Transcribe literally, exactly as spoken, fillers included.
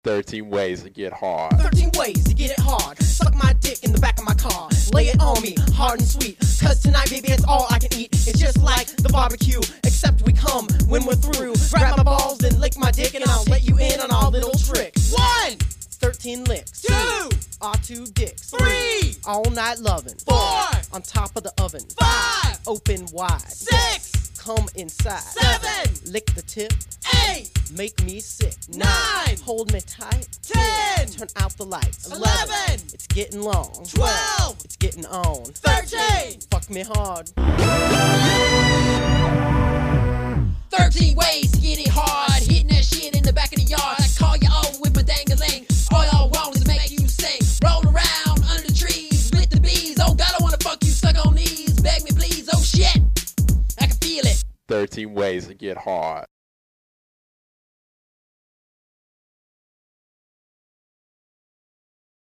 thirteen ways to get hard. thirteen ways to get it hard. Suck my dick in the back of my car. Lay it on me, hard and sweet. Cause tonight, baby, it's all I can eat. It's just like the barbecue, except we come when we're through. Grab my balls, then lick my dick, and I'll let you in on our little trick. One, thirteen licks. two, Our two dicks. three, All night loving. four, On top of the oven. five, Open wide. six, Come inside. seven, Lick the tip. eight, Make me sick. Nine. Hold me tight. ten, Turn out the lights. eleven, It's getting long. twelve, It's getting on. thirteen. Fuck me hard. thirteen ways to get it hard. Hitting that shit in the back of the yard. I call you on with my dang-a-ling. All y'all want is to make you sing. Roll around under the trees with the bees. Oh God, I wanna fuck you stuck on knees. Beg me please, oh shit. I can feel it. thirteen ways to get hard.